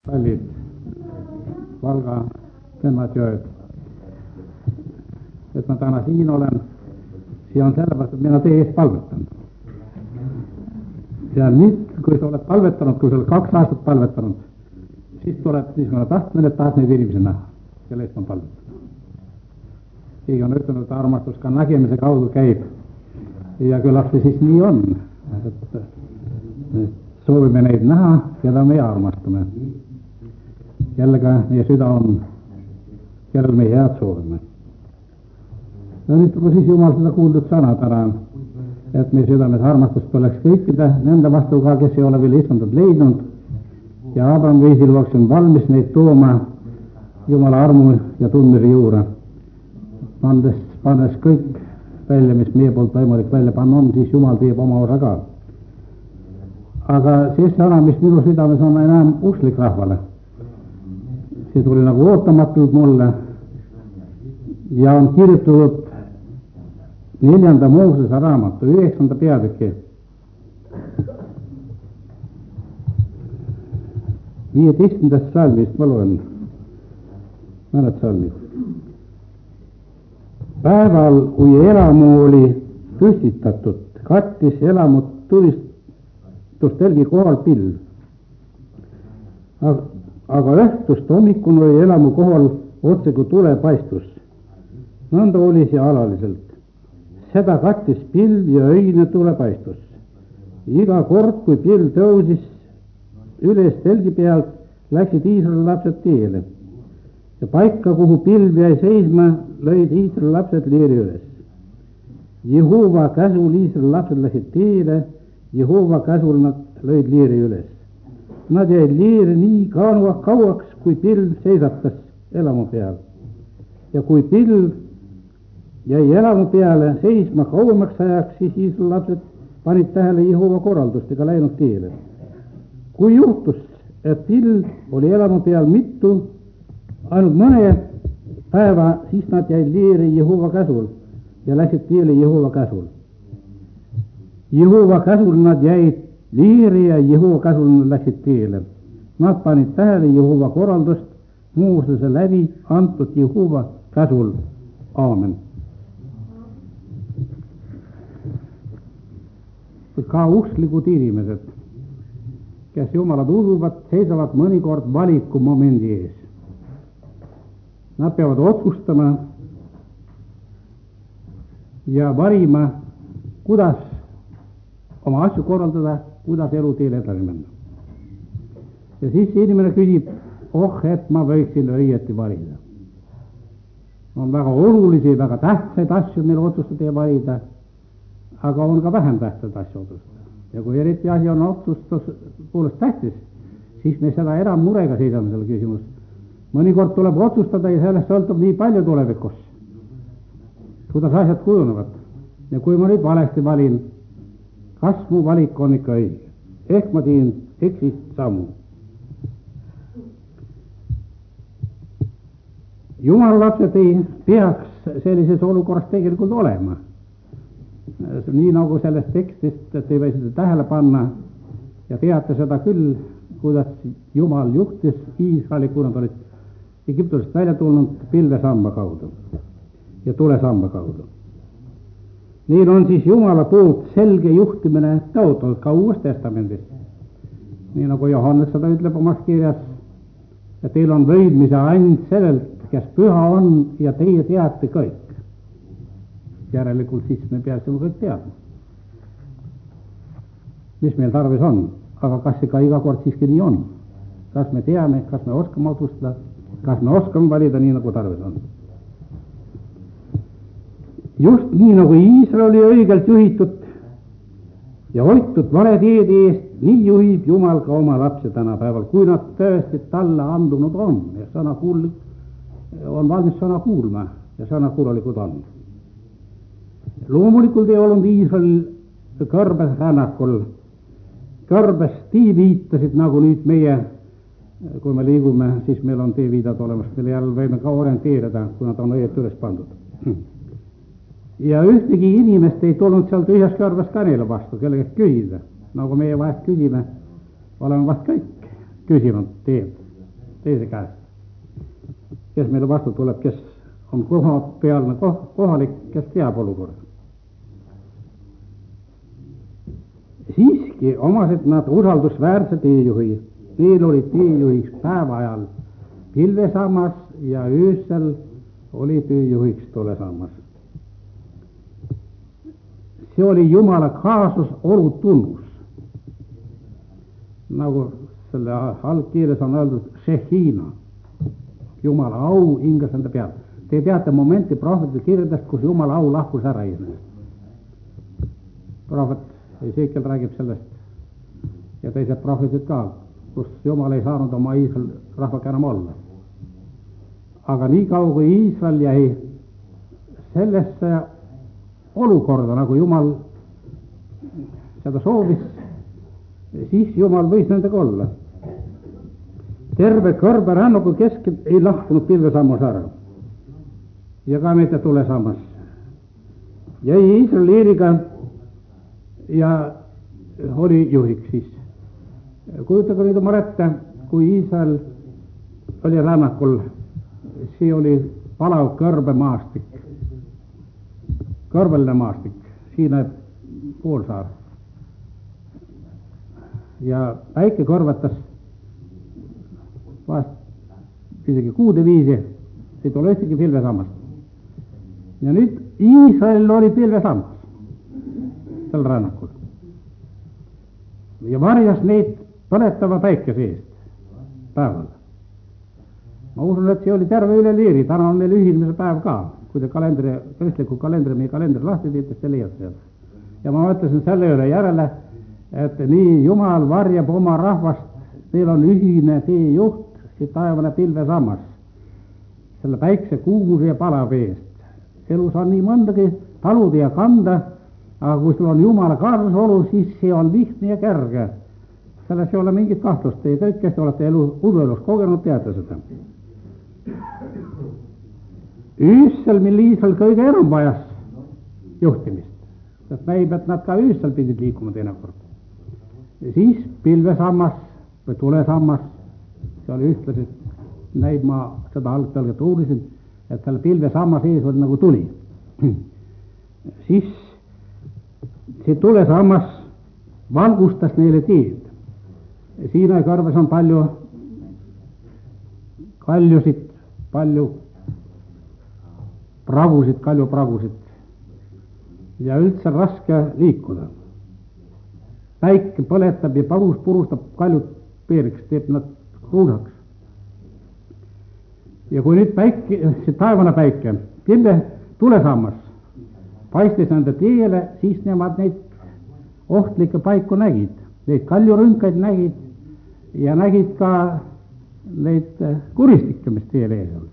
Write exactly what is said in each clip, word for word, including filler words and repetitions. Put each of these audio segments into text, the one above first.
kallid Valga kennad joed. Et ma täna siin olen, see on sellepärast, et mina teie eest palvetan. Ja nüüd, kui sa oled palvetanud, kui sa oled kaks aastat palvetanud, siis tuleb niisugune tahtmine, et tahad neid inimesi näha, kelle eest on palvetanud. Keegi on ütelnud, et armastus ka nägemise kaudu käib. Ja küllap see siis nii on, et soovime neid näha, keda meie armastame. Kellega meie süda on, kellel me head soovime. Ja nüüd, kui siis Jumal seda kuuldud sõna täna, et meie südames armastust oleks kõikide nende vastu ka, kes ei ole veel istandat leidnud, ja Abraham viisil oleks on valmis neid tooma Jumala armu ja tundmise juurde. Pandes, pannes kõik välja, mis meie poolt võimalik välja panna on, siis Jumal teeb oma osa ka. Aga see sõna, mis minu südames on enam usklik rahvale, see tuli nagu ootamatult mulle ja on kirjutatud neljanda Moosese raamatu, üheksanda peatüki viieteistkümnendast salmist, ma loen mõned salmid. Päeval, kui elamu oli püstitatud, kattis elamut tulistustelgi kohal pilv. Aga õhtust hommikul oli elamu kohal otse kui tulepaistus. Nõnda oli see alaliselt. Seda kattis pilv ja öine tulepaistus. Iga kord, kui pilv tõusis üles telgi pealt, läksid Iisraeli lapsed teele. Ja paika, kuhu pilv jäi seisma, lõid Iisraeli lapsed liiri üles. Jehova käsul Iisraeli lapsed läksid teele, Jehova käsul nad lõid liiri üles. Nad jäid liiri nii kauaks, kui pilv seisatas elamu peal. Ja kui pilv jäi elamu peale seisma kauemaks ajaks, siis Iisraeli lapsed panid tähele Jehova korraldust ega läinud teele. Kui juhtus, et pilv oli elamu peal mitu, ainult mõne päeva, siis nad jäid liiri Jehova käsul ja läksid teele Jehova käsul. Jehova käsul nad jäid liiri ja Jehova käsul nad läksid teele. Nad panid tähele Jehova korraldust Moosese läbi antud Jehova käsul. Aamen. Ka usklikud inimesed, kes Jumalat usuvad, seisavad mõnikord valiku momendi ees. Nad peavad otsustama ja valima, kuidas oma asju korraldada, kuidas eluteel edasi minna. Ja siis inimene küsib, oh, et ma võiksin õieti valida. On väga olulisi, väga tähtsaid asju meil otsustada ja valida, aga on ka vähem tähtsad asju otsustada. Ja kui eriti asi on otsustus poolest tähtis, siis me seda eramurega seisame selle küsimus. Mõnikord tuleb otsustada ja sellest sõltub nii palju tulevikus, kuidas asjad kujunevad. Ja kui ma nüüd valesti valin, kas mu valik on ikka õige? Ehk ma teen eksist sammu. Jumala lapsed ei peaks sellises olukorras tegelikult olema. Nii nagu sellest tekstist, et ei või seda tähele panna ja teate seda küll, kuidas Jumal juhtis Iisraeli, kui nad olid Egiptusest välja tulnud pilvesamba kaudu ja tulesamba kaudu. Neil on siis Jumala poolt selge juhtimine tõotatud ka Uues Testamendis. Nii nagu Johannes seda ütleb omas kirjas, et teil on võidmise ainult sellelt, kes püha on ja teie teate kõik. Järelikult siis me peaksime kõik teadma, mis meil tarvis on. Aga kas see ka iga kord siiski nii on? Kas me teame, kas me oskame otsustada, kas me oskame valida nii, nagu tarvis on? Just nii, nagu Iisrael oli õigelt juhitud ja hoitud vale teede eest, nii juhib Jumal ka oma lapse tänapäeval, kui nad tõesti talle andunud on ja sõna kuul, on valmis sõna kuulma ja sõna kuulalikud on. Loomulikult ei olnud Iisrael kõrbes rännakul. Kõrbes tiiviitasid, nagu nüüd meie, kui me liigume, siis meil on teeviidad olemas, mille jälle võime ka orienteerida, kui nad on õieti üles pandud. Ja ühtegi inimest ei tulnud seal tühjas kõrbes ka neile vastu, kelle käest küsida. Nagu meie vahest küsime, oleme vast kõik küsinud teed. teise käest. Kes meile vastu tuleb, kes on kohapealne kohalik, kes teab olukorda. Siiski omasid nad usaldusväärse teejuhi. Neil oli teejuhiks päeva ajal pilvesammas ja öösel oli teejuhiks tulesammas. See oli Jumala kaasus olutunnus. Nagu selle algkeeles on öeldud Shehina. Jumala au hingas enda peal. Te teate momenti prohveti kirjadest, kus Jumala au lahkus ära Iisraelist. Prohvet Ezekiel räägib sellest ja teised prohvetid ka, kus Jumal ei saanud oma Iisrael rahvaga enam olla. Aga nii kaua kui Iisrael jäi sellesse olukorda, nagu Jumal seda soovis, siis Jumal võis nendega olla. Terve kõrbe rännuku keskel ei lahkunud pilvesammas ära ja ka mitte tulesammas. Jäi Iisrael Eeriga ja oli juhiks siis. Kujutage nüüd oma ette, kui Iisrael oli rännakul, see oli palav kõrbemaastik, kõrbeline maastik, Siina poolsaar. Ja päike kõrvetas vast isegi kuude viisi, ei tule ühtegi pilvesammast. Ja nüüd Iisrael oli pilvesammas sel rännakul. Ja varjas neid põletava päikese eest päeval. Ma usun, et see oli terve üle liiri, täna on meil ühinemise päev ka. Kui te kalendri, kristliku kalendri, meie kalendri lahti teete, te leiate seal. Ja ma mõtlesin selle üle järele, et nii Jumal varjab oma rahvast, teil on ühine teejuht, see taevane pilvesammas, selle päikse kuumuse ja palave eest. Elus on nii mõndagi taluda ja kanda, aga kui sul on Jumala kaasasolu, siis see on lihtne ja kerge. Selles ei ole mingit kahtlust, teie kõik, kes te olete elu, uduelus kogenud, teate seda. Öösel, mil Iisrael kõige enam vajas juhtimist, sest näib, et nad ka öösel pidid liikuma teinekord. Ja siis pilvesammas või tulesammas, see oli ühtlasi, näib ma seda algtõlget uurisin, et selle pilvesammas ees oli nagu tuli. Siis see tulesammas valgustas neile teed. Siina kõrves on palju kaljusid, palju pragusid, kaljupragusid ja üldse raske liikuda. Päike põletab ja parus purustab kaljud peeriks, teeb nad kruusaks. Ja kui nüüd päike, see taevane päike, pilve tulesammas paistis nende teele, siis nemad neid ohtlikke paiku nägid. Neid kaljurünkaid nägid ja nägid ka neid kuristikke, mis teele ees olid.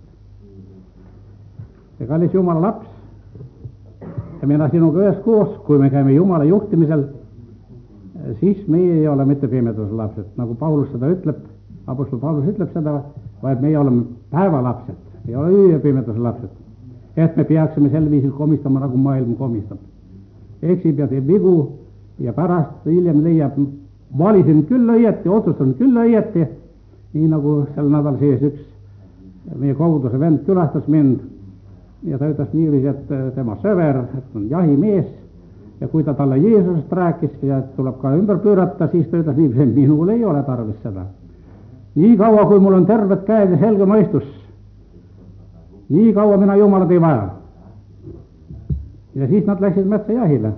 Ja kallis Jumala laps, ja mina sinuga ühes koos, kui me käime Jumala juhtimisel, siis meie ei ole mitte pimeduse lapsed, nagu Paulus seda ütleb, apostol Paulus ütleb seda, vaid meie oleme päevalapsed, ei ole öö ja pimeduse lapsed. Et me peaksime sel viisil komistama, nagu maailm komistab. Eksib ja teeb vigu ja pärast hiljem leiab, valisin küll õieti, otsustan küll õieti, nii nagu sel nädal sees üks meie koguduse vend külastas mind ja ta ütles niiviisi, et tema sõver, et on jahimees ja kui ta talle Jeesusest rääkis ja tuleb ka ümber pöörata, siis ta ütles niiviisi, minul ei ole tarvis seda. Nii kaua, kui mul on terved käed ja selge mõistus, nii kaua mina Jumalat ei vaja. Ja siis nad läksid metsa jahile.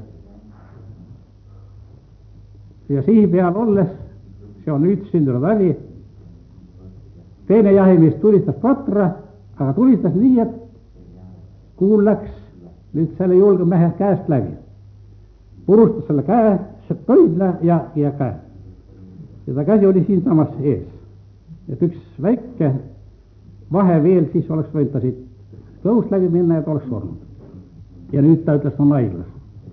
Ja sihi peal olles, see on nüüd sündinud väli, teine jahimees tulistas patra, aga tulistas nii, et kuul läks nüüd selle julge mehe käest läbi. Purustas selle käe, pöidle ja, ja käe. Ja ta käsi oli siin samas ees. Et üks väike vahe veel, siis oleks võinud ta siit kõhust läbi minna ja ta oleks surnud. Ja nüüd ta ütles, on haiglas.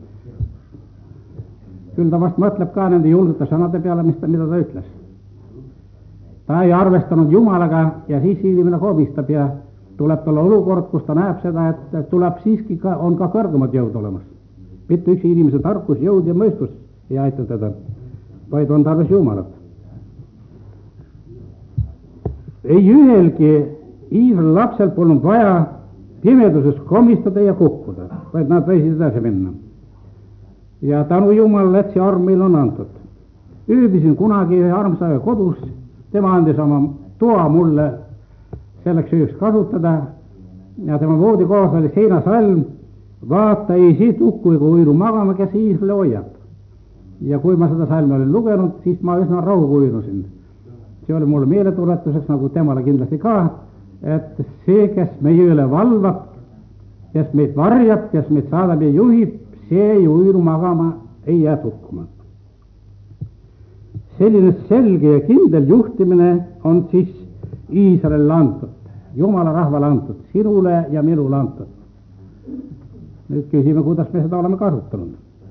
Küll ta vast mõtleb ka nende julgete sõnade peale, mis ta, mida ta ütles. Ta ei arvestanud Jumalaga ja siis inimene komistab ja tuleb talle olukord, kus ta näeb seda, et tuleb siiski ka, on ka kõrgemad jõud olemas. Mitte üks inimese tarkus, jõud ja mõistus ei aita teda, vaid on tarvis Jumalat. ei ühelgi Iisraeli lapsel polnud vaja pimeduses komistada ja kukkuda, vaid nad võisid edasi minna. Ja tänu Jumalale, et see arm meil on antud. Ööbisin kunagi ühe armsaja kodus, tema andis oma toa mulle selleks ööks kasutada ja tema voodikohas oli seinasalm, vaata ei siit ukku ega uiru magama, kes Iisraeli hoiab. Ja kui ma seda salmi olin lugenud, siis ma üsna rahuga uinusin. See oli mulle meeletuletuseks, nagu temale kindlasti ka, et see, kes meie üle valvab, kes meid varjab, kes meid saadab ja juhib, see ei uiru magama, ei jää tukkuma. Selline selge ja kindel juhtimine on siis Iisraelile antud, Jumala rahvale antud, sinule ja minule antud. Nüüd küsime, kuidas me seda oleme kasutanud.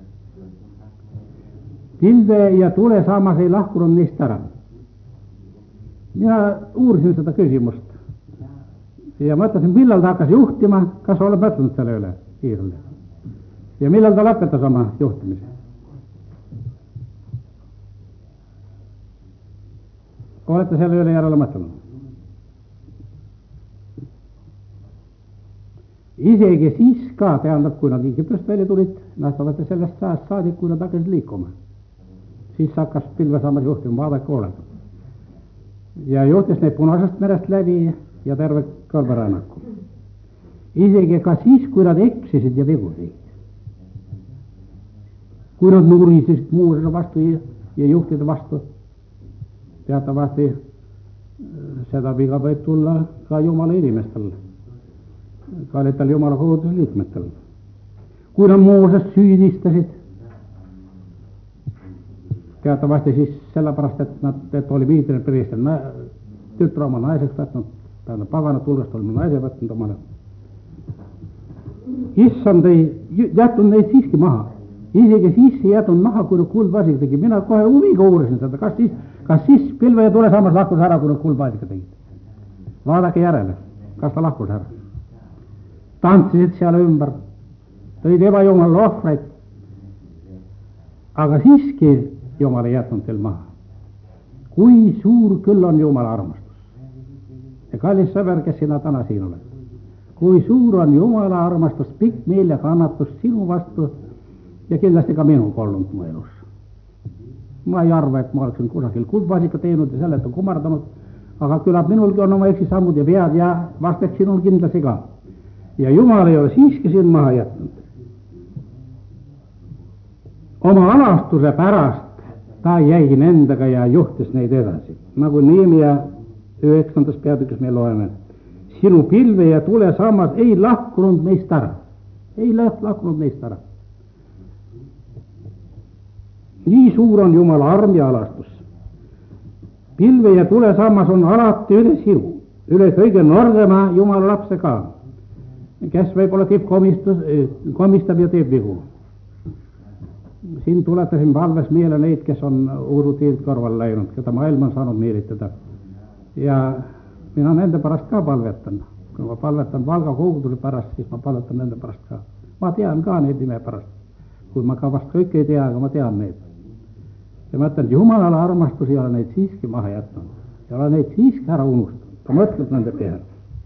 Pilve ja tule saamas ei lahkunud neist ära. Mina uurisin seda küsimust ja mõtlesin, millal ta hakkas juhtima, kas oled mõtlenud selle üle Iisraelile. Ja millal ta lõpetas oma juhtimise? Olete selle üle järele mõtlenud? Isegi siis ka, tähendab, kui nad Egiptust välja tulid, nad olete sellest sajast saadik, kui nad hakkasid liikuma. Siis hakkas pilvesaamas juhtima, vaadake olema. Ja juhtis neid Punasest merest läbi ja terve kõrberännaku. Isegi ka siis, kui nad eksisid ja vigu tegid. Kui nad nuurisid muusele vastu ja, ja juhtide vastu, teatavasti seda viga võib tulla ka Jumala inimestel, kallitel Jumala koguduse liikmetel. Kui nad Mooses süüdistasid, teatavasti siis sellepärast, et nad et oli viitine priester tütre oma naiseks võtnud, tähendab paganat hulgast olime naise võtnud omale. Issand ei jätnud neid siiski maha. Isegi siis ei jätnud maha, kui nad kuldvasika tegid. Mina kohe huviga uurisin seda, kas siis, kas siis pilve ja tule samas lahkus ära, kui nad kuldvasika tegid. Vaadake järele, kas ta lahkus ära. Tantsisid seal ümber, tõid ebajumala ohvreid, aga siiski Jumal ei jätnud teil maha. Kui suur küll on Jumala armastus. Ja kallis sõber, kes sina täna siin oled. Kui suur on Jumala armastus, pikk meel ja kannatus sinu vastu ja kindlasti ka minu kollunud mu elus. Ma ei arva, et ma oleksin kusagil kuldvasika teinud ja sellelt on kummardanud, aga küllap minulgi on oma eksisammud ja vead ja vastaks sinul kindlasti ka. Ja Jumal ei ole siiski siin maha jätnud. Oma alastuse pärast ta jäi endaga ja juhtis neid edasi. Nagu Neemia üheksandas peatükis me loeme. Sinu pilve ja tule samas ei lahkunud neist ära. Ei lahkunud neist ära. Nii suur on Jumala arm ja alastus. Pilve ja tule samas on alati üle sinu, üle kõige noorgema Jumala lapse ka, kes võib-olla teeb komistus, komistab ja teeb vigu. Siin tuletasin palves meele neid, kes on usuteed kõrval läinud, keda maailm on saanud meelitada. Ja mina nende pärast ka palvetan. Kui ma palvetan Valga koguduse pärast, siis ma palvetan nende pärast ka. Ma tean ka neid nime pärast. Kui ma ka vast kõik ei tea, aga ma tean neid. Ja ma ütlen, Jumalale armastus ei ole neid siiski maha jätnud. Ja ole neid siiski ära unustanud. Ta mõtleb nende peale.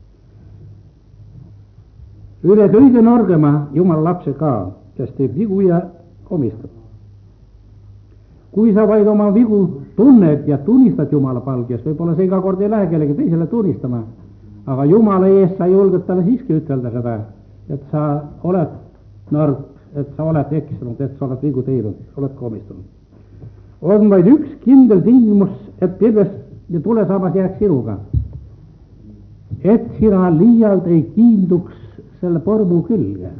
Üle kõige noorgema Jumala lapse ka, kes teeb vigu ja komistab. Kui sa vaid oma vigu tunned ja tunnistad Jumala palges, võib-olla see iga kord ei lähe kellegi teisele tunnistama, aga Jumala ees sa julged talle siiski ütelda seda, et sa oled nõrk, et sa oled eksinud, et sa oled vigu teinud, oled komistunud. On vaid üks kindel tingimus, et pilvest ja tule samas jääks sinuga. Et sina liialt ei kiinduks selle põrmu külge.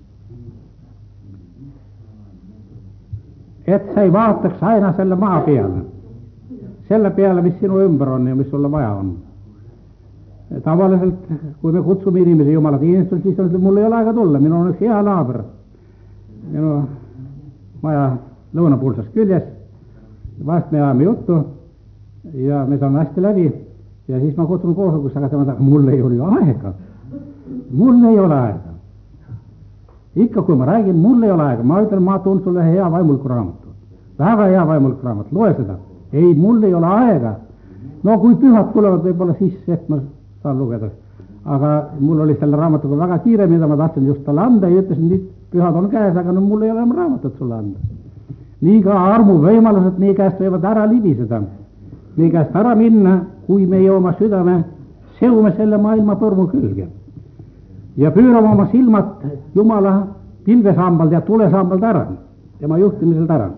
Et sa ei vaataks aina selle maa peale. Selle peale, mis sinu ümber on ja mis sulle vaja on. Tavaliselt, kui me kutsume inimesi Jumala teenistusele, siis on, mul ei ole aega tulla, minul on üks hea naaber. Minu maja lõunapoolses küljes. Vahest me ajame juttu ja me saame hästi läbi ja siis ma kutsun koosolekusse, aga tema taga, mul ei ole ju aega. Mul ei ole aega. Ikka kui ma räägin, mul ei ole aega. Ma ütlen, ma tuun sulle hea vaimulku raamatu. Väga hea vaimulku raamatu. Loe seda. Ei, mul ei ole aega. no kui pühad tulevad, võib-olla siis ehk ma saan lugeda. Aga mul oli selle raamatuga väga kiire, mida ma tahtsin just talle anda ja ütlesin, nüüd pühad on käes, aga no mul ei ole raamatut sulle anda. Nii ka armu võimalused meie käest võivad ära libiseda. Meie käest ära minna, kui meie oma südame seome selle maailma põrmu külge. Ja pöörame oma silmad Jumala pilvesambald ja tulesambald ära, tema juhtimiselt ära.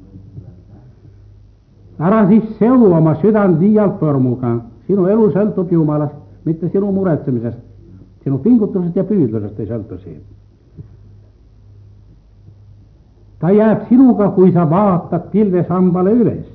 Ära siis seo oma südant liialt põrmuga. Sinu elu sõltub Jumalast, mitte sinu muretsemisest. Sinu pingutusest ja püüdlusest ei sõltu siin. Ta jääb sinuga, kui sa vaatad pilvesambale üles.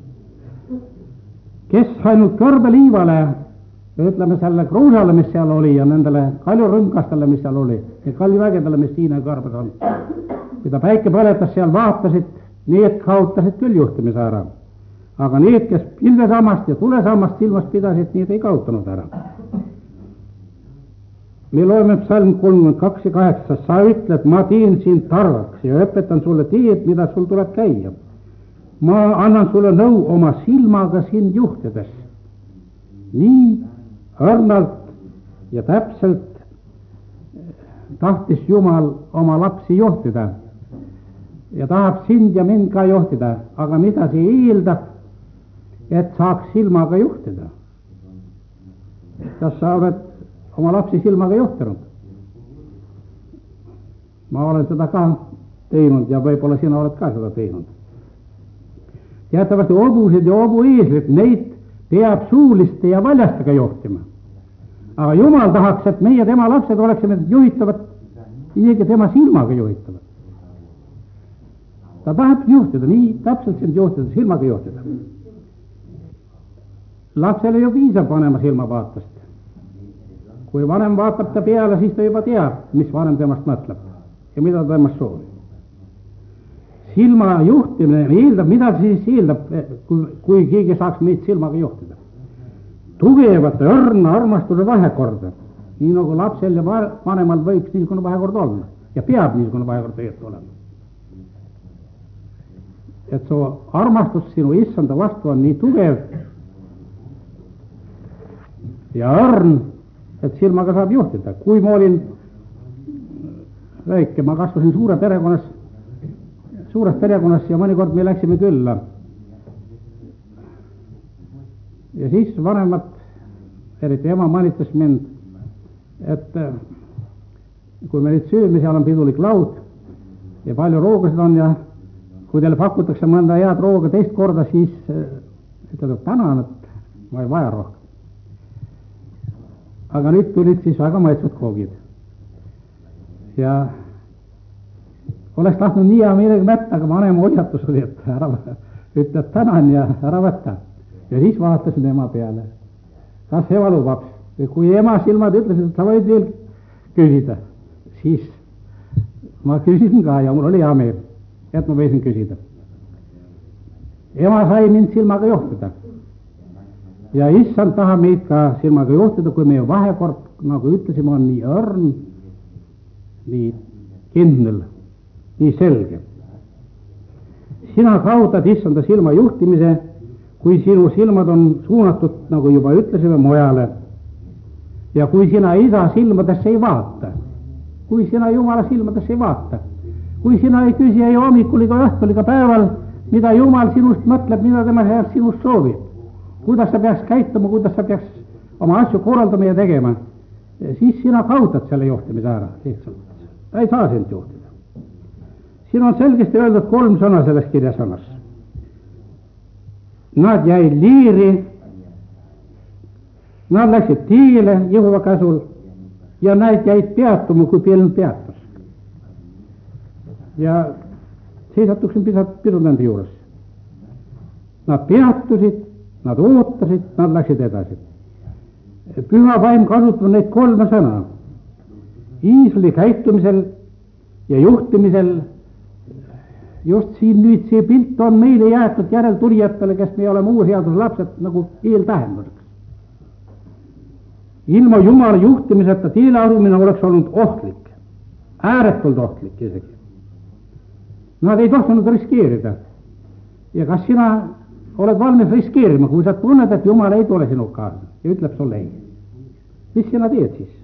Kes ainult kõrbeliivale, ütleme selle kruusale, mis seal oli ja nendele kaljurõngastele, mis seal oli ja kallivägedele, mis siin kõrbes on. Kui ta päike põletas seal vaatasid, need kaotasid küll juhtimise ära. Aga need, kes pilvesammast ja tulesammast silmas pidasid, need ei kaotanud ära. Me loeme psalm kolmkümmend kaks ja kaheksa. Sa ütled, ma teen sind targaks ja õpetan sulle teed, mida sul tuleb käia. Ma annan sulle nõu oma silmaga sind juhtides. Nii õrnalt ja täpselt tahtis Jumal oma lapsi juhtida. Ja tahab sind ja mind ka juhtida. Aga mida see eeldab? Et saaks silmaga juhtida. Kas sa oled oma lapsi silmaga juhtinud? Ma olen seda ka teinud ja võib-olla sina oled ka seda teinud. Teatavasti hobused ja hobueeslid, neid peab suuliste ja valjastega juhtima. Aga Jumal tahaks, et meie tema lapsed oleksime juhitavad, isegi tema silmaga juhitavad. Ta tahab juhtida, nii täpselt sind juhtida, silmaga juhtida. Lapsele ju piisab vanema silmavaatast. Kui vanem vaatab ta peale, siis ta juba teab, mis vanem temast mõtleb ja mida ta temast soovib. Silma juhtimine eeldab, mida siis eeldab, kui, kui keegi saaks meid silmaga juhtida. Tugevat õrna armastuse vahekorda, nii nagu lapsel ja vanemal võiks niisugune vahekord olla ja peab niisugune vahekord tegelikult olema. Et su armastus sinu issanda vastu on nii tugev ja õrn, et silmaga saab juhtida. Kui ma olin väike, ma kasvasin suure perekonnas, suures perekonnas ja mõnikord me läksime külla. Ja siis vanemad, eriti ema manitas mind, et kui me nüüd sööme, seal on pidulik laud ja palju roogasid on ja kui teile pakutakse mõnda head rooga teist korda, siis ütled, et tänan, et ma ei vaja rohkem. Aga nüüd tulid siis väga maitsvad koogid. Ja oleks tahtnud nii ja midagi mätta, aga vanem hoiatus oli, et ära ütled tänan ja ära võtta. Ja siis vaatasin ema peale. Kas ema lubab? Kui ema silmad ütlesid, et sa võid veel küsida, siis ma küsisin ka ja mul oli hea meel, et ma võisin küsida. Ema sai mind silmaga juhtida. Ja issand taha meid ka silmaga juhtida, kui meie vahekord, nagu ütlesime, on nii õrn, nii kindel, nii selge. Sina kaotad issanda silma juhtimise, kui sinu silmad on suunatud, nagu juba ütlesime, mujale. Ja kui sina isa silmadesse ei vaata, kui sina Jumala silmadesse ei vaata, kui sina ei küsi ei hommikul ega õhtul ega päeval, mida Jumal sinust mõtleb, mida tema heast sinust soovib, kuidas sa peaks käituma, kuidas sa peaks oma asju korraldama ja tegema, siis sina kaotad selle juhtimise ära lihtsalt. Ta ei saa sind juhtida. Siin on selgesti öeldud kolm sõna selles kirjasõnas. Nad jäid liiri, nad läksid tiile Jehova käsul ja nad jäid peatuma, kui piln peatus. Ja seisatuksin pisut nende juures. Nad peatusid, nad ootasid, nad läksid edasi. Püha vaim kasutab neid kolme sõna. Iisraeli käitumisel ja juhtimisel, just siin nüüd see pilt on meile jäetud järeltulijatele, kes me oleme uuseaduse lapsed, nagu eeltähenduseks. Ilma Jumala juhtimiseta teele asumine oleks olnud ohtlik, ääretult ohtlik isegi. Nad ei tohtinud riskeerida. Ja kas sina oled valmis riskeerima, kui sa tunned, et Jumal ei tule sinu kaasa ja ütleb sulle ei. Mis sina teed siis?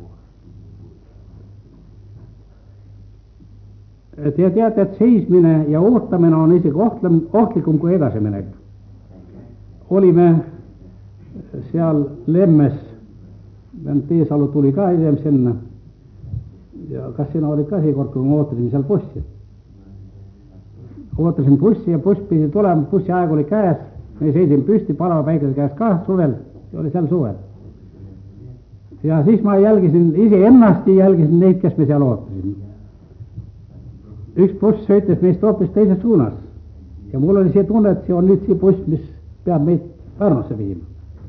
Te teate, et seismine ja ootamine on isegi ohtlem, ohtlikum kui edasiminek. Olime seal Lemmes, Teesalu tuli ka hiljem sinna ja kas sina olid ka seekord, kui ma ootasin seal bussi? Ootasin bussi ja buss pidi tulema, bussi aeg oli käes, me seisin püsti palava päikese käes ka suvel, oli seal suvel. Ja siis ma jälgisin ise ennast ja jälgisin neid, kes me seal ootasin. Üks buss sõitis meist hoopis teises suunas ja mul oli see tunne, et see on nüüd see buss, mis peab meid Pärnusse viima.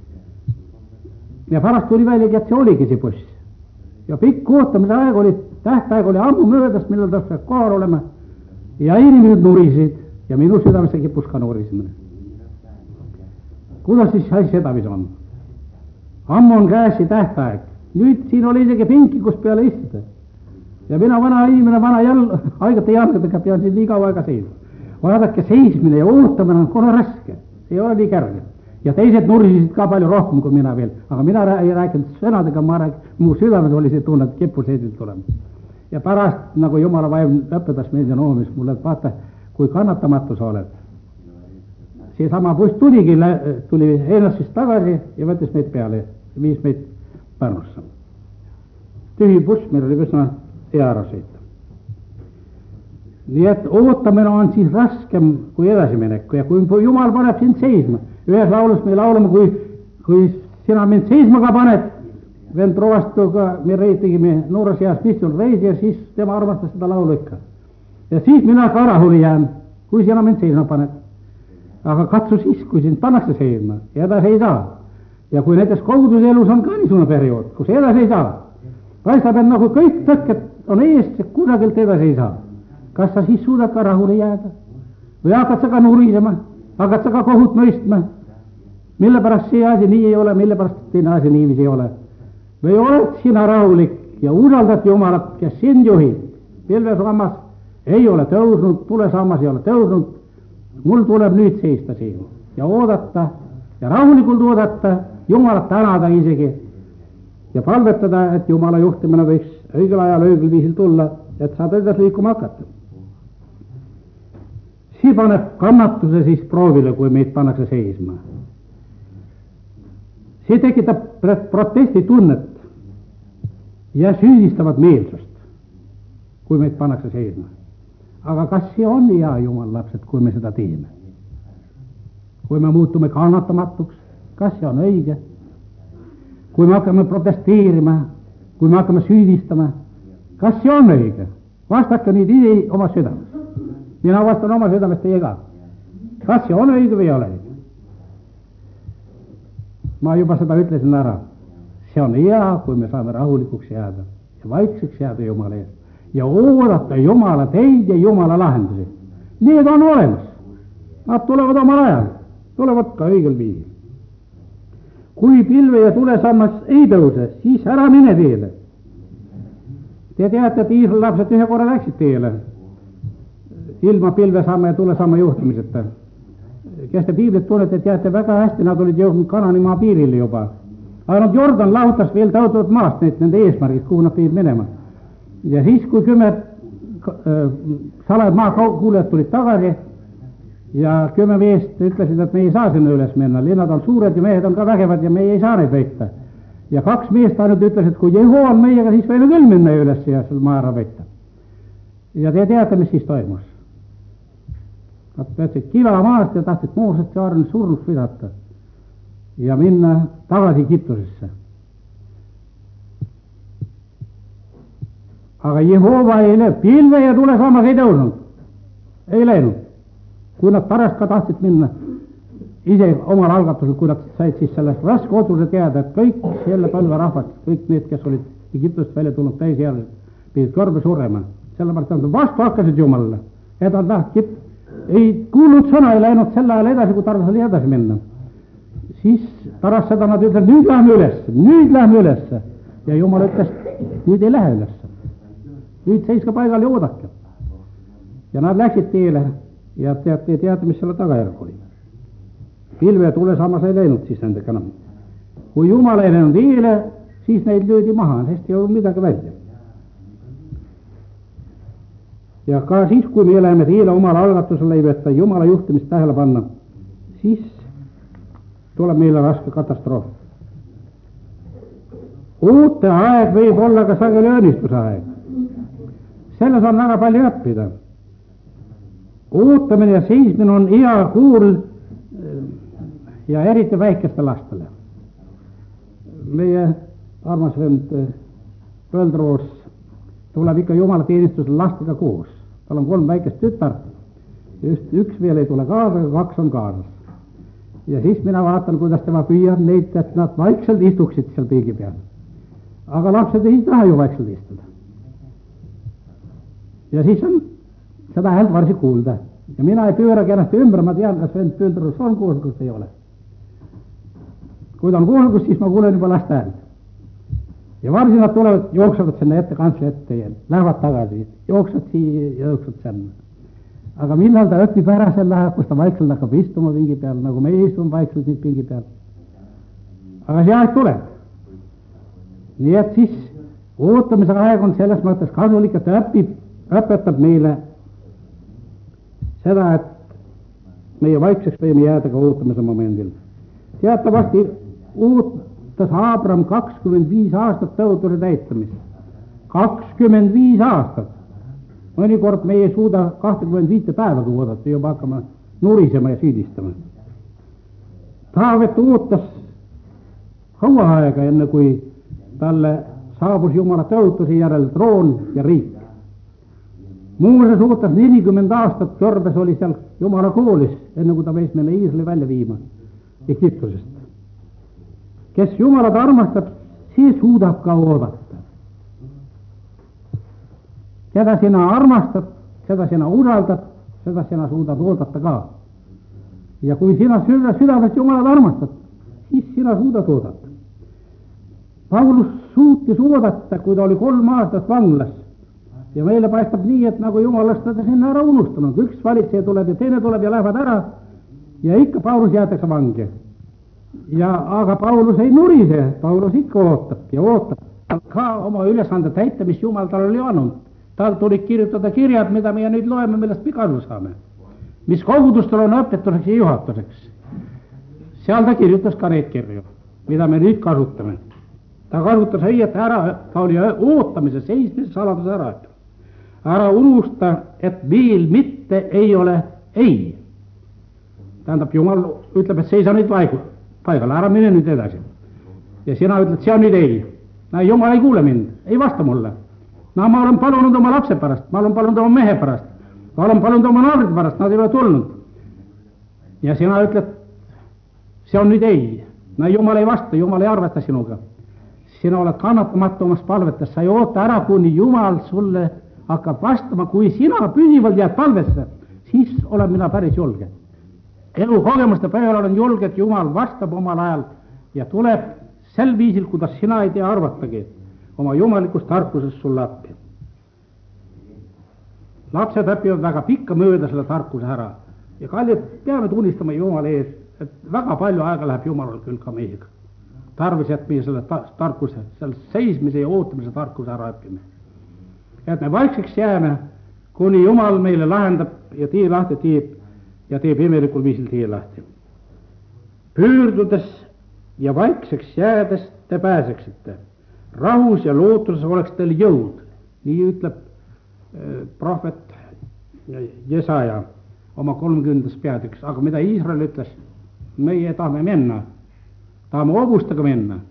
Ja pärast tuli väljagi, et see oligi see buss. Ja pikk ootamise aeg oli, tähtaeg oli ammu möödas, millal ta peab kohal olema. Ja inimesed nurisid ja minu südamesse kippus ka nurisimine. Kuidas siis asi sedapidi on? Ammu on käes see tähtaeg. Nüüd siin oli isegi pinki, kus peale istuda. Ja mina vana inimene, vana jäl, haigate jalgadega pean siin nii kaua aega seisma. Vaadake, seismine ja ootamine on kohe raske. See ei ole nii kerge. Ja teised nurisid ka palju rohkem kui mina veel. Aga mina ei rääkinud sõnadega, ma rääkinud, mu südames oli see tunne, et kippus eesilt tulema. Ja pärast, nagu Jumala vaim õpetas meid ja noomis mulle, et vaata, kui kannatamatu sa oled. See sama buss tuligi, tuli Einassist tagasi ja võttis meid peale, viis meid Pärnusse. Tühi buss, meil oli üsna hea ära sõita. Nii et ootamine on siis raskem kui edasiminek ja kui Jumal paneb sind seisma. Ühes laulus me laulame, kui, kui sina mind seisma ka paned, vend provastuga me reitigime noores eas pistul reisi ja siis tema armastas seda laulu ikka. Ja siis mina ka rahule jään, kui sina mind seisma paned. Aga katsu siis, kui sind pannakse seisma ja edasi ei saa. Ja kui näiteks koguduse elus on ka niisugune periood, kus edasi ei saa, paistab, et nagu kõik tõkked on eest ja kusagilt edasi ei saa. Kas sa siis suudad ka rahule jääda? Või hakkad sa ka nurisema? Hakkad sa ka kohut mõistma? Mille pärast see asi nii ei ole, mille pärast teine asi niiviisi ei ole? Või oled sina rahulik ja usaldad Jumalat, kes sind juhib? Pilvesammas ei ole tõusnud, tulesammas ei ole tõusnud. Mul tuleb nüüd seista siin ja oodata ja rahulikult oodata, Jumalat tänada isegi ja palvetada, et Jumala juhtimine võiks õigel ajal õigel viisil tulla, et saab edasi liikuma hakata. See paneb kannatuse siis proovile, kui meid pannakse seisma. See tekitab protesti tunnet ja süüdistavat meelsust, kui meid pannakse seisma. Aga kas see on hea, Jumal lapsed, kui me seda teeme? Kui me muutume kannatamatuks, kas see on õige? Kui me hakkame protesteerima, kui me hakkame süüdistama, kas see on õige? Vastake nüüd ise oma südames. Mina vastan oma südames teie ka. Kas see on õige või ei ole õige? Ma juba seda ütlesin ära. See on hea, kui me saame rahulikuks jääda ja vaikseks jääda Jumala eest ja oodata Jumala teid ja Jumala lahendusi. Need on olemas. Nad tulevad omal ajal, tulevad ka õigel viisil. Kui pilve ja tulesammas ei tõuse, siis ära mine teele. Te teate, et Iisraeli lapsed ühe korra läksid teele ilma pilvesamma ja tulesamma juhtimiseta. Kes te piiblit tunnete, teate väga hästi, nad olid jõudnud Kananimaa piiril juba. Aga nad Jordan lahutas veel tõotatud maast neid, nende eesmärgid, kuhu nad pidid minema. Ja siis, kui kümme äh, salajad maa kuulejad tulid tagasi ja kümme meest ütlesid, et me ei saa sinna üles minna, linnad on suured ja mehed on ka vägevad ja me ei saa neid võita. Ja kaks meest ainult ütlesid, kui Jehova on meiega, siis võime küll minna üles ja seal maa ära võita. Ja te teate, mis siis toimus. Nad päätsid kila maast ja tahtsid Moosest ja Aaronit surnuks visata ja minna tagasi Egiptusesse. Aga Jehova ei lähe, pilve ja tulesammas ei tõusnud, ei läinud. Kui nad pärast ka tahtsid minna ise omal algatusel, kui nad said siis sellest raske otsuse teada, et kõik selle põlve rahvad, kõik need, kes olid Egiptust välja tulnud täisealised, pidid kõrbe surema. Sellepärast nad vastu hakkasid Jumalale, et nad tahtsid, ei kuulnud sõna, ei läinud sel ajal edasi, kui tarvis oli edasi minna. Siis pärast seda nad ütlesid, nüüd lähme üles, nüüd lähme üles. Ja Jumal ütles, nüüd ei lähe üles. Nüüd seiska paigal ja oodake. Ja nad läksid teele ja teate, teate, mis selle tagajärg oli. pilve ja tulesammas ei läinud siis nendega enam. Kui Jumal ei läinud eile, siis neid löödi maha, sest ei olnud midagi välja. Ja ka siis, kui me oleme eile omale algatusele ei võtta Jumala juhtimist tähele panna, siis tuleb meile raske katastroof. Uute aeg võib olla ka sageli õnnistuse aeg. Selles on väga palju õppida. Ootamine ja seismine on hea kuul ja eriti väikeste lastele. Meie armas vend Põldroos tuleb ikka Jumala teenistusele lastega koos. Tal on kolm väikest tütar. Just üks veel ei tule kaasa, kaks on kaasas. Ja siis mina vaatan, kuidas tema püüab neid, et nad vaikselt istuksid seal piigi peal. Aga lapsed ei taha ju vaikselt istuda. Ja siis on seda häält varsi kuulda. Ja mina ei pööragi ennast ümber, ma tean, kas vend Põldroos on kuulgus ei ole. Kui ta on kuulgus, siis ma kuulen juba laste häält. Ja varsi nad tulevad, jooksevad sinna ette, kantsli ette ja lähevad tagasi, jooksvad siia ja jooksvad sinna. Aga millal ta õpib ära selle läheb, kus ta vaikselt hakkab istuma pingi peal, nagu me istume vaikselt nüüd pingi peal. Aga see aeg tuleb. Nii et siis ootamise aeg on selles mõttes kasulik, et ta õpib, õpetab meile seda, et meie vaikseks võime jääda ka ootamise momendil. Teatavasti ootas Abraham kakskümmend viis aastat tõotuse täitamist. kakskümmend viis aastat. Mõnikord me ei suuda kakskümmend viis päevaga oodata, juba hakkama nurisema ja süüdistama. Taavet ootas kaua aega, enne kui talle saabus Jumala tõotuse järel troon ja riik. Mooses ootas nelikümmend aastat, kõrbes oli seal Jumala koolis, enne kui ta võis meile Iisraeli välja viima Egiptusest. Kes Jumalat armastab, see suudab ka oodata. Keda sina armastad, seda sina usaldad, seda sina suudad oodata ka. Ja kui sina südamest Jumalat armastad, siis sina suudad oodata. Paulus suutis oodata, kui ta oli kolm aastat vanglas. Ja meile paistab nii, et nagu Jumalast ta sinna ära unustanud. Üks valitseja tuleb ja teine tuleb ja lähevad ära ja ikka Paulus jäetakse vangi. Ja aga Paulus ei nurise, Paulus ikka ootab ja ootab. Ka oma ülesande täita, mis Jumal tal oli andnud. Tal tuli kirjutada kirjad, mida me nüüd loeme, millest me kasu saame. Mis kogudustel on õpetuseks ja juhatuseks. Seal ta kirjutas ka neid kirju, mida me nüüd kasutame. Ta kasutas õiet ära, ta oli ootamise, seismise saladuse ära. Ära unusta, et meil mitte ei ole ei. Tähendab, Jumal ütleb, et seisa nüüd paigale, ära mine nüüd edasi. Ja sina ütled, see on nüüd ei. No, Jumal ei kuule mind, ei vasta mulle. No ma olen palunud oma lapse pärast, ma olen palunud oma mehe pärast, ma olen palunud oma naabrid pärast, nad ei ole tulnud. Ja sina ütled, see on nüüd ei. No Jumal ei vasta, Jumal ei arvesta sinuga. Sina oled kannatamatu omas palvetes, sa ei oota ära, kuni Jumal sulle hakkab vastama, kui sina püsivalt jääd palvesse, siis olen mina päris julge. Elu kogemuste peal olen julge, et Jumal vastab omal ajal ja tuleb sel viisil, kuidas sina ei tea arvatagi, oma jumalikust tarkusest sulle appi. Lapsed õpivad väga pikka mööda selle tarkuse ära ja kallid peame tunnistama Jumala ees, et väga palju aega läheb Jumalal küll ka meiega. Tarvis, et meie selle tarkuse, selle seismise ja ootamise tarkuse ära õppime. Et me vaikseks jääme, kuni Jumal meile lahendab ja tee lahti teeb ja teeb imelikul viisil tee lahti. Pöördudes ja vaikseks jäädes te pääseksite. Rahus ja lootuses oleks teil jõud. Nii ütleb äh, prohvet Jesaja oma kolmekümnendas peatüks. Aga mida Iisrael ütles? Meie tahame minna. Tahame hobustega minna.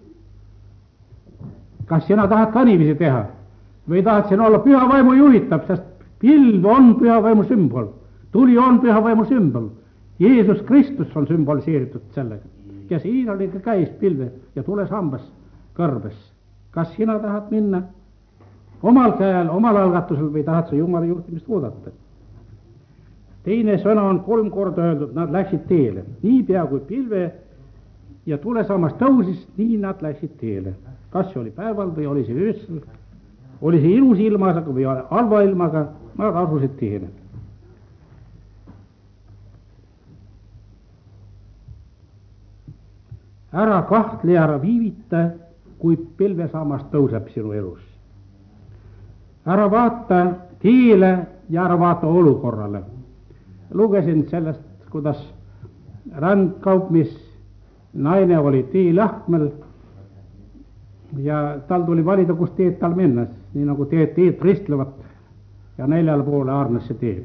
Kas sina tahad ka niiviisi teha? Või tahad sina olla püha vaimu juhitab, sest pilv on püha vaimu sümbol. Tuli on püha vaimu sümbol. Jeesus Kristus on sümboliseeritud sellega, kes Iisraeliga käis pilve ja tules hambas kõrbes. Kas sina tahad minna omal käel, omal algatusel või tahad sa Jumala juhtimist oodata? Teine sõna on kolm korda öeldud, nad läksid teele. Nii pea kui pilve ja tulesammas tõusis, nii nad läksid teele. Kas see oli päeval või oli see öösel? Oli see ilus ilmaga või halva ilmaga, nad asusid teele. ära kahtle ja ära viivita, kui pilvesammas tõuseb sinu elus. ära vaata teele ja ära vaata olukorrale. Lugesin sellest, kuidas rändkaupmis naine oli teelahkmel ja tal tuli valida, kus teed tal minna, nii nagu teed, teed ristlevad ja neljal poole aarnes see tee.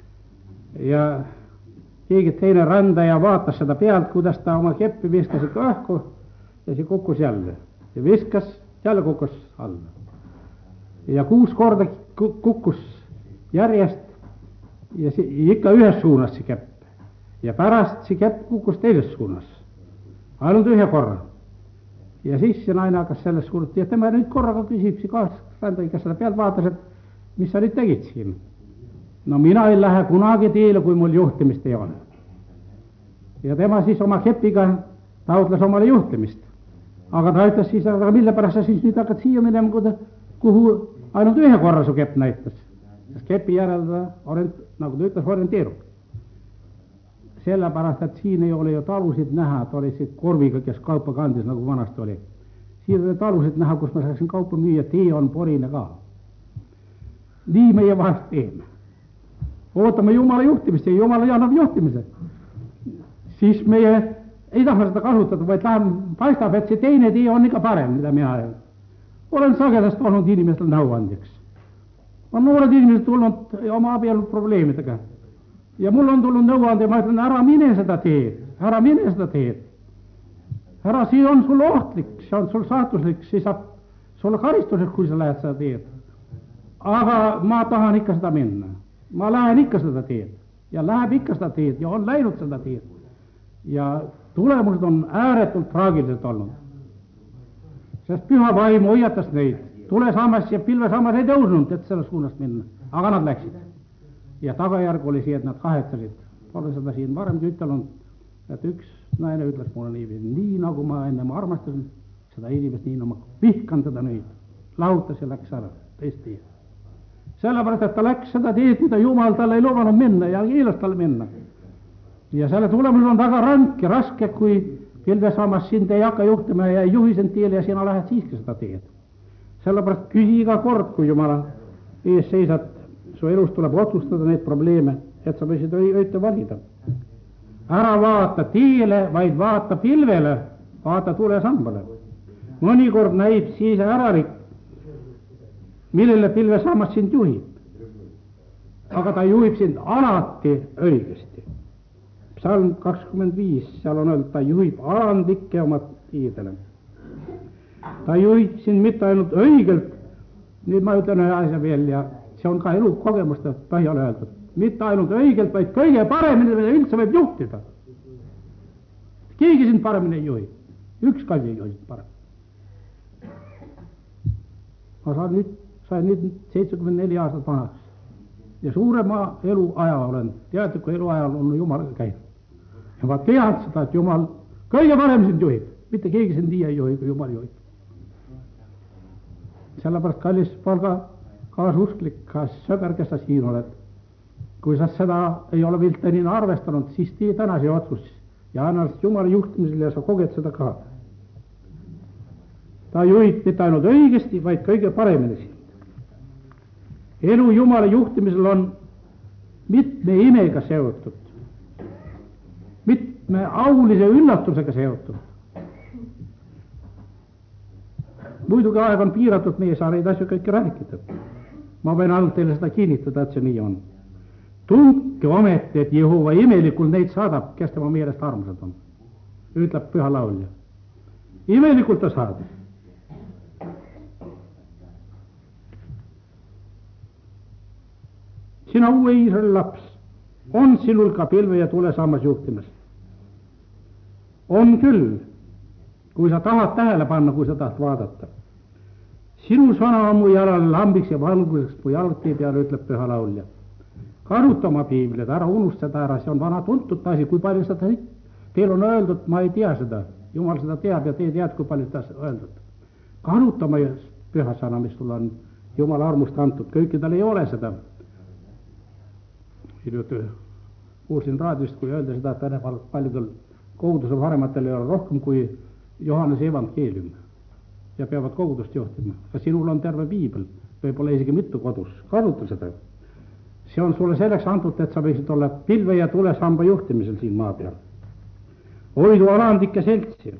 Ja keegi teine rändaja vaatas seda pealt, kuidas ta oma keppi viskas ikka õhku ja see kukkus jälle ja viskas, jälle kukkus alla. Ja kuus korda kukkus järjest ja see, ikka ühes suunas see kepp ja pärast see kepp kukkus teises suunas, ainult ühe korra. Ja siis see naine hakkas sellest suurt ja tema nüüd korraga küsib see kaasrändaja, kes seda pealt vaatas, et mis sa nüüd tegid siin? No mina ei lähe kunagi teele, kui mul juhtimist ei ole. Ja tema siis oma kepiga taotles omale juhtimist. Aga ta ütles siis, aga mille pärast sa siis nüüd hakkad siia minema, kuhu ainult ühe korra su kepp näitas. Sest kepi järel ta, orient, nagu ta ütles, orienteerub. Sellepärast, et siin ei ole ju talusid näha, et oli see korviga, kes kaupa kandis, nagu vanasti oli. Siin oli talusid näha, kus ma saaksin kaupa müüa, tee on porine ka. Nii meie vahest teeme. Ootame Jumala juhtimist ja Jumala annab juhtimise. Siis meie ei taha seda kasutada, vaid läheb, paistab, et see teine tee on ikka parem, mida mina olen. Olen sagedast olnud inimestel nõuandjaks. On noored inimesed tulnud oma abielu probleemidega. Ja mul on tulnud nõuande ja ma ütlen, ära mine seda teed, ära mine seda teed. Ära, see on sul ohtlik, see on sul saatuslik, see saab sulle karistuseks, kui sa lähed seda teed. Aga ma tahan ikka seda minna. Ma lähen ikka seda teed ja läheb ikka seda teed ja on läinud seda teed. Ja tulemused on ääretult traagilised olnud. Sest püha vaim hoiatas neid. Tule sammas ja pilve sammas ei tõusnud, et selles suunas minna. Aga nad läksid. Ja tagajärg oli see, et nad kahetsesid. Olen seda siin varemgi ütelnud, et üks naine ütles mulle nii, nii nagu ma enne ma armastasin seda inimest, nii nagu ma vihkan teda nüüd. Lahutas ja läks ära teist teed. Sellepärast, et ta läks seda teed, mida Jumal talle ei lubanud minna ja keelas talle minna. Ja selle tulemus on väga rank ja raske, kui pilvesammas sind ei hakka juhtima ja ei juhi sind teele ja sina lähed siiski seda teed. Sellepärast küsi iga kord, kui Jumala ees seisad, su elus tuleb otsustada neid probleeme, et sa võisid õite valida. Ära vaata teele, vaid vaata pilvele, vaata tulesambale. Mõnikord näib siis ärarik, millele pilvesammas sind juhib. Aga ta juhib sind alati õigesti. Psalm kakskümmend viis, seal on öeldud, ta juhib alandlikke oma tiidele. Ta juhib sind mitte ainult õigelt, nüüd ma ütlen ühe asja veel ja see on ka elu kogemuste põhjal öeldud. Mitte ainult õigelt, vaid kõige paremini, mida üldse võib juhtida. Keegi sind paremini ei juhi. Üks kalli ei juhi parem. Ma saan nüüd, sain nüüd seitsekümmend neli aastat vanaks. Ja suurema eluaja olen, teadliku eluajal on Jumal käinud. Ja ma tean seda, et Jumal kõige parem sind juhib. Mitte keegi sind nii ei juhi, kui Jumal juhib. Sellepärast kallis palga kaasusklik, kas sõber, kes sa siin oled. Kui sa seda ei ole viltenina arvestanud, siis tee täna see otsus ja anna Jumala juhtimisel ja sa koged seda ka. Ta juhib mitte ainult õigesti, vaid kõige paremini sind. Elu Jumala juhtimisel on mitme imega seotud, mitme aulise üllatusega seotud. Muidugi aeg on piiratud, meie saa neid asju kõike rääkida. Ma võin ainult teile seda kinnitada, et see nii on. Tundke ometi, et Jehova imelikult neid saadab, kes tema meelest armsad on, ütleb püha laulja. Imelikult ta saadab. Sina uue Iisraeli laps, on sinul ka pilve ja tule sammas juhtimas. On küll, kui sa tahad tähele panna, kui sa tahad vaadata. Sinu sõna on mu jalal lambiks ja valguseks mu jalgtee peal, ütleb püha laulja. Karuta oma piiblit, ära unustada ära, see on vana tuntud asi, kui palju seda teil on öeldud, ma ei tea seda. Jumal seda teab ja te tead, kui palju seda öeldud. Karuta oma püha sõna, mis sul on Jumala armust antud, kõikidel ei ole seda. Hiljuti kuulsin raadiost, kui öelda seda, et Venemaal paljudel koguduse vanematel ei ole rohkem kui Johannese evangeelium ja peavad kogudust juhtima. Ka sinul on terve piibel, võib-olla isegi mitu kodus. Kasuta seda. See on sulle selleks antud, et sa võiksid olla pilve ja tulesamba juhtimisel siin maa peal. Hoidu alandike seltsi.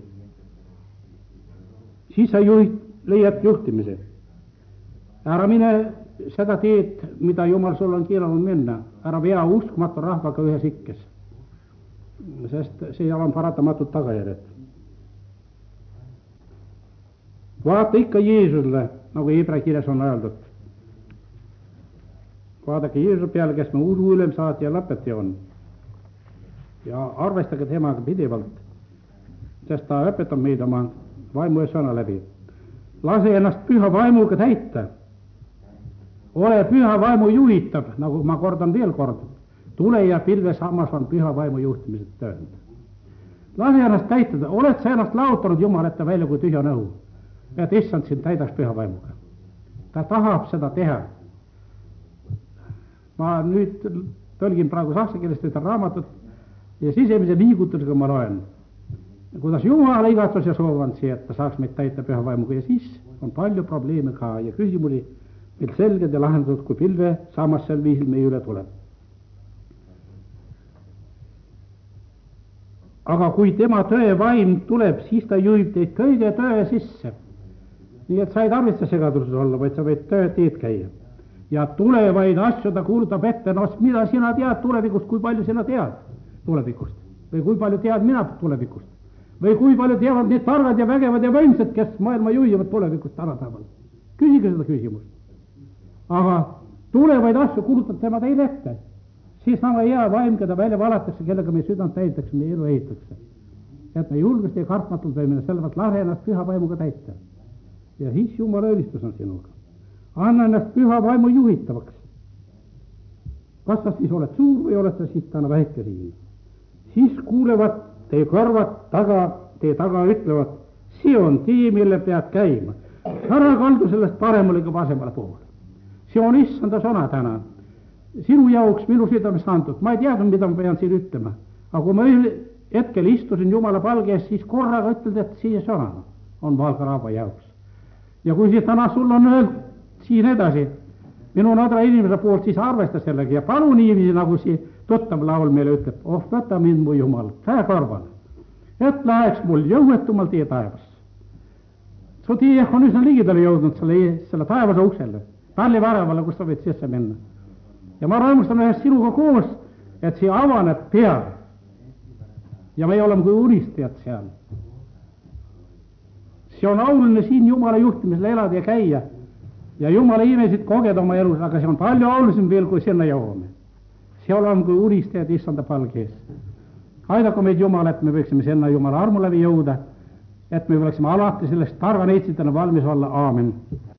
Siis sa juhid, leiad juhtimise. Ära mine seda teed, mida Jumal sul on keelanud minna. Ära vea uskmatu rahvaga ühes ikkes. Sest seal on paratamatud tagajärjed. Vaata ikka Jeesusele, nagu Hebra kirjas on öeldud. Vaadake Jeesuse peale, kes me usu ülemsaati ja lõpetaja on. Ja arvestage temaga pidevalt, sest ta õpetab meid oma vaimu ja sõna läbi. Lase ennast püha vaimuga täita. Ole püha vaimu juhitav, nagu ma kordan veel kord. Tule ja pilve samas on püha vaimu juhtimised töönd. Lase ennast täitada. Oled sa ennast lautanud Jumaleta välja kui tühja nõu, et issand sind täidaks püha vaimuga. Ta tahab seda teha. Ma nüüd tõlgin praegu saksa keelest ühte raamatut ja sisemise liigutusega ma loen, kuidas Jumala igatsus ja soov on see, et ta saaks meid täita püha vaimuga, ja siis on palju probleeme ka ja küsimusi meil selged ja lahendatud, kui pilve samas sel viisil meie üle tuleb. Aga kui tema tõe vaim tuleb, siis ta juhib teid kõige tõe sisse. Nii et sa ei tarvitse segaduses olla, vaid sa võid tõe teed käia. Ja tulevaid asju ta kuulutab ette, no mida sina tead tulevikust, kui palju sina tead tulevikust? Või kui palju tead mina tulevikust? Või kui palju teavad need targad ja vägevad ja võimsad, kes maailma juhivad tulevikust tänapäeval? Küsige seda küsimust. Aga tulevaid asju kuulutab tema teile ette. Siis sama hea vaim, keda välja valatakse, kellega me südant täitakse, meie elu ehitakse. Et me julgesti ja kartmatult võime sellepärast lase ennast püha vaimuga täita. Ja siis Jumala õlistus on sinuga. Anna ennast püha vaimu juhitavaks. Kas sa siis oled suur või oled sa siis täna väike siin? Siis kuulevad teie kõrvad taga, teie taga ütlevad, see on tee, mille pead käima. Ära kaldu sellest paremale kui vasemale poole. See on issanda sõna täna. Sinu jaoks minu südames antud. Ma ei teadnud, mida ma pean siin ütlema. Aga kui ma hetkel istusin Jumala palges, siis korraga ütled, et siia sõna on Valga rahva jaoks. Ja kui siis täna sul on öeld siin edasi, minu nadra inimese poolt, siis arvesta sellega ja palu niiviisi, nagu see tuttav laul meile ütleb, oh, võta mind mu Jumal, käe kõrvale, et läheks mul jõuetumal tee taevas. Su tee on üsna ligidale jõudnud selle, selle taevase uksele, palli väravale, kus sa võid sisse minna. Ja ma rõõmustan ühes sinuga koos, et see avaneb pea. Ja me oleme kui unistajad seal. See on auline siin Jumala juhtimisel elada ja käia. Ja Jumala imesid kogeda oma elus, aga see on palju aulisem veel, kui sinna jõuame. See oleme kui unistajad issanda palgees. Aidaku meid Jumal, et me võiksime sinna Jumala armu läbi jõuda, et me võiksime alati sellest targa neitsitena valmis olla. Aamen.